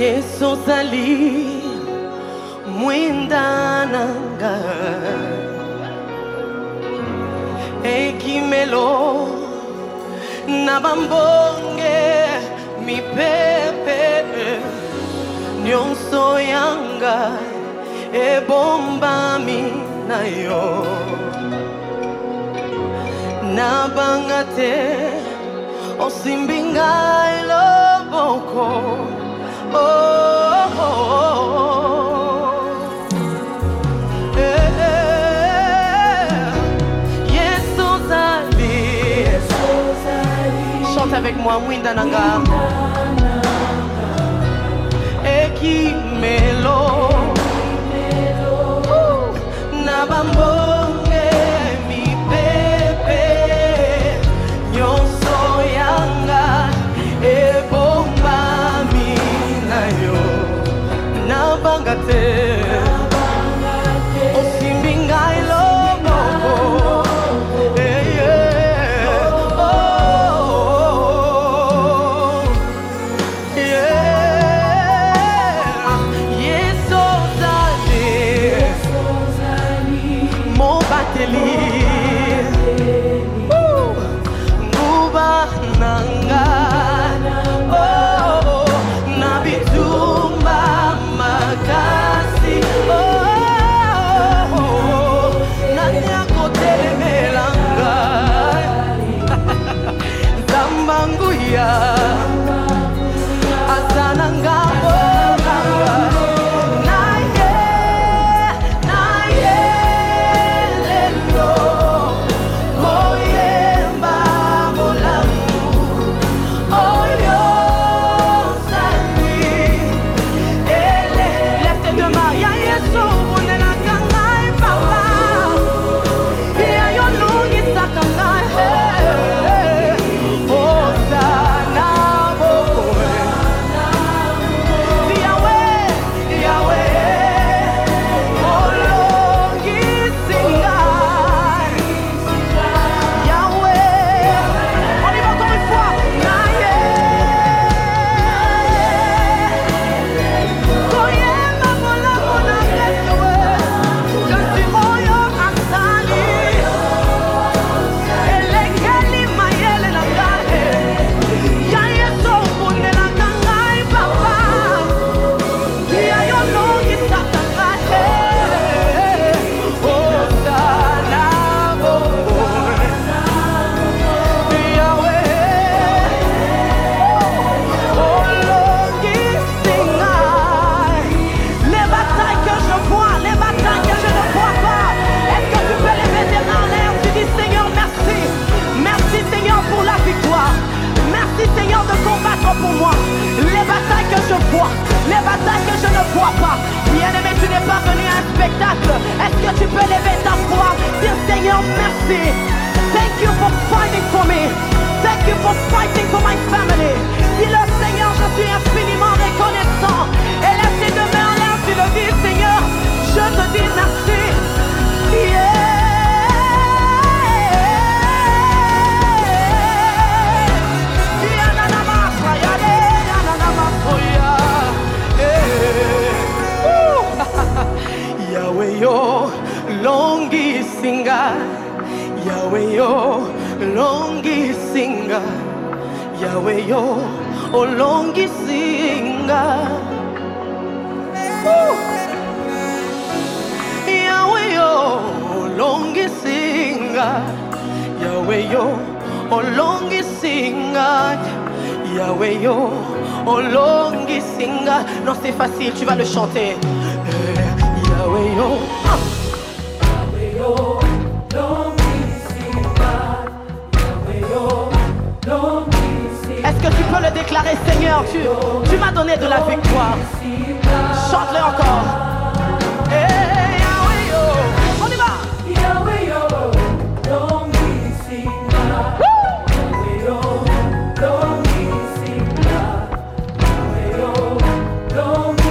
Yesu zali mwindananga ekimelo nabambonge mipepe nyonso yanga ebombami nayo nabangate osimbinga loboko oh, oh, oh. Yesu zali. Chante avec moi, Mwindananga. Ekimelo Nabambonge mi pepe Nyonso yanga ebomba minayo Nabangate Osimbinga ilomoko pour moi, les batailles que je vois, les batailles que je ne vois pas. Bien-aimé, tu n'es pas venu à un spectacle. Est-ce que tu peux lever ta foi, dire Seigneur merci. Thank you for fighting for me. Thank you for fighting for my family. Dis-le Seigneur, je suis infiniment reconnaissant. Et laisse tes deux mains en l'air, tu le dis Seigneur, je te dis merci. Yeah. Yahweh yo longi singa, Yahweh yo longi singa, Yahweh yo longi singa, Yahweh yo longi singa, Yahweh yo longi singa, Yahweh yo longi singa. Non, c'est facile, tu vas le chanter. Yahweh yo, Yahweh yo, longi singa, Yahweh yo, longi singa. Est-ce que tu peux le déclarer, Seigneur, tu m'as donné de la victoire. Chante-le encore. Hey, Yahweh yo, on y va. Yahweh yo, longi singa, Yahweh yo, longi singa, Yahweh yo, longi.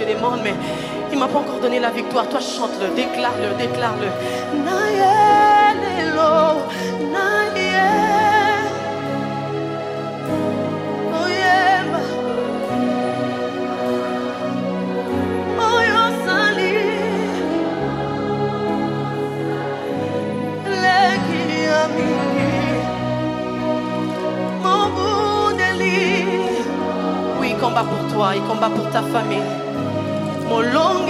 te demande, mais il ne m'a pas encore donné la victoire. Toi, chante-le, déclare-le, déclare-le. Naïe, naïe. Oh yeah. Oh yo sali. Leki ami. Mon bout de lit. Oui, il combat pour toi, il combat pour ta famille. Mon long